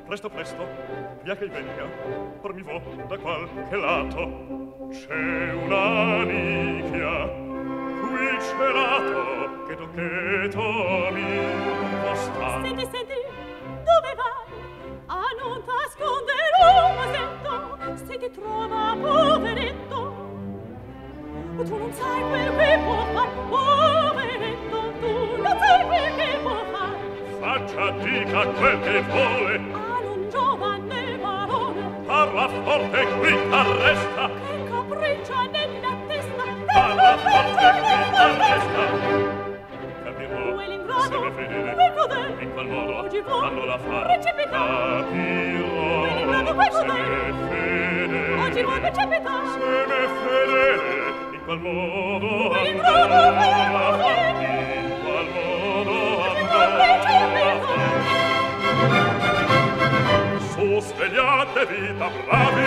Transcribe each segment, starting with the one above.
Presto, presto, via che venga, or mi vo da qualche lato. C'è una nicchia, qui celato, che tocchetto mi sta. Senti, senti, dove vai? A non t'ascondere un masetto, se ti trova poveretto. Tu non sai quel che può far, poveretto, tu non sai quel che può far. Faccia, dica quel che vuole. A non giovane parole. Parla forte, qui arresta. Che capriccia nella testa. Parla forte, qui arresta. Capirò, Vuoi l'ingrado, se ne fedele, vuoi godere, in qual modo oggi può fanno la far. precipitare. Capirò, Vuoi l'ingrado, vuoi se godere, ne fedele, oggi può precipitare. se ne fedele, in qual modo Vuoi l'ingrado, vuoi godere, in qual modo oggi può precipitare. Su, svegliate vita, bravi!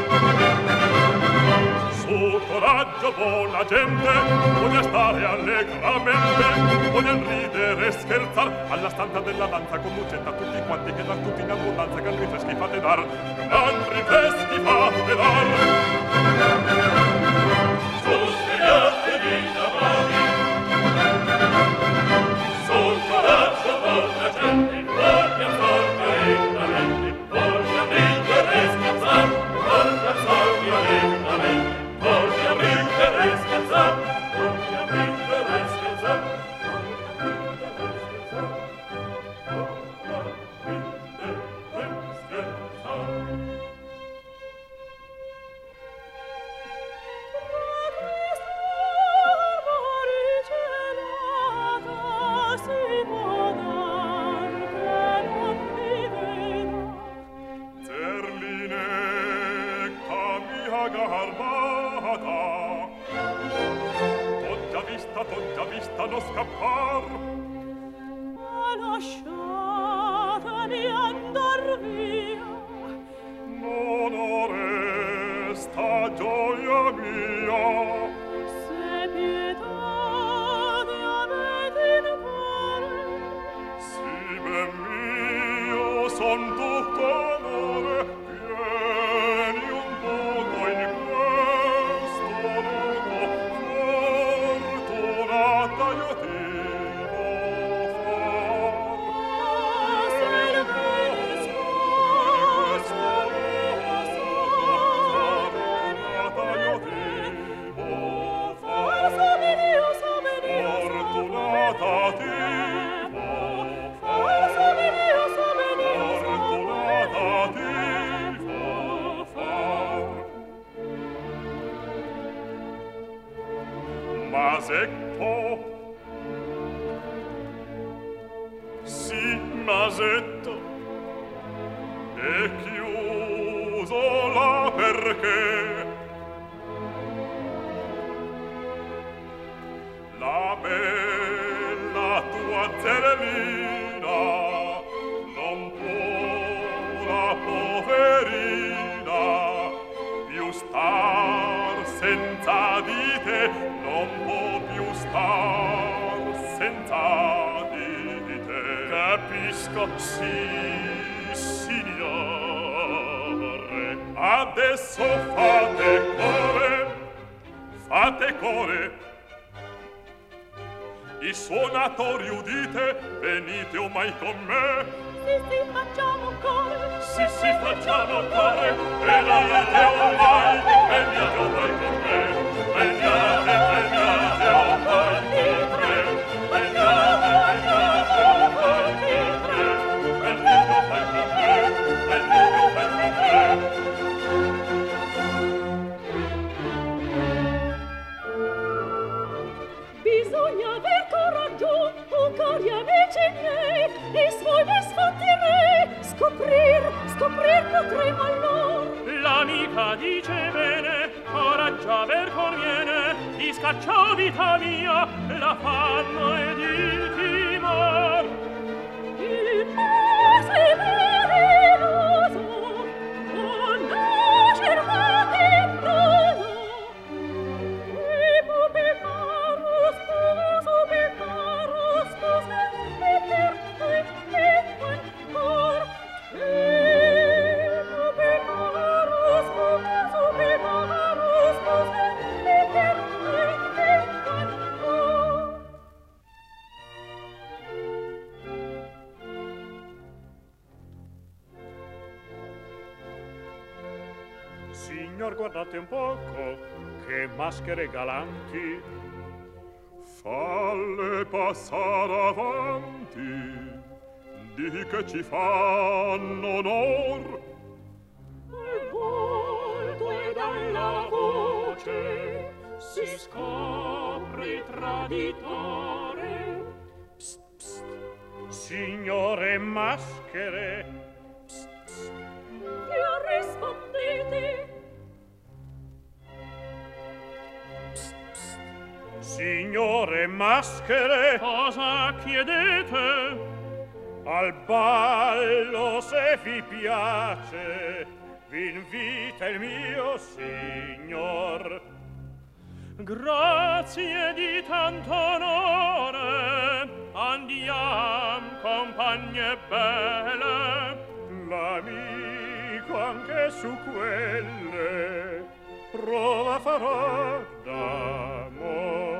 Su, coraggio, buona gente! Voglio stare allegramente, voglio ridere e scherzar, alla stanza della danza conducetta tutti quanti che da tutti in abbondanza gran rifreschi fate dar, gran rifreschi fate dar! Su, svegliate vita, bravi! Su, coraggio, buona gente! Voglio stare allegramente, voglio ridere e scherzar, voglio stare allegramente, voglio ridere e scherzar, voglio ridere e scherzar, voglio ridere e scherzar, voglio ridere e scherzar. T'ho già vista non scappar. Ma lasciatemi andar via. Non resta gioia mia. Se pietà avete in cuore. Sì, ben mio, son tutto amore. Vieni un poco in questo luogo. Fortunata io ti vo far. Se il bene sposo mio Fortunata io ti vo far. Fortunata ti vo far. Fortunata ti vo far. Masetto, sì, Masetto, è chiuso là perché la bella tua Zerlina non può, la poverina, più star senza di te, non può più star senza di te. Capisco, sì, signore. Adesso fate core. I suonatori udite, venite ormai con me. Sì, facciamo un core. Sì, facciamo un core. Venite ormai con me. Veniate ormai con me. Veniate ormai con me. Venite ormai con me. Venite ormai con me. Bisogna aver coraggio, o cari amici miei, i suoi misfatti re, scoprir potremo allor. L'amica dice bene, coraggio aver conviene, di scacciò vita mia, la fanno ed il timor. Il paese velenoso, o nascer fate in prono, e pupi caro sposo, e per te, e ancor, signor, guardate un poco, che maschere galanti. Falle passare avanti, di che ci fanno onor. Al volto e dalla voce si scopre il traditore. Psst, psst. Signore maschere, psst, psst. Che rispondete? Psst, psst. Signore maschere, Cosa chiedete? al ballo se vi piace, vi invita il mio signor. Grazie di tanto onore, andiam, compagne belle. L'amico anche su quelle prova farà d'amore.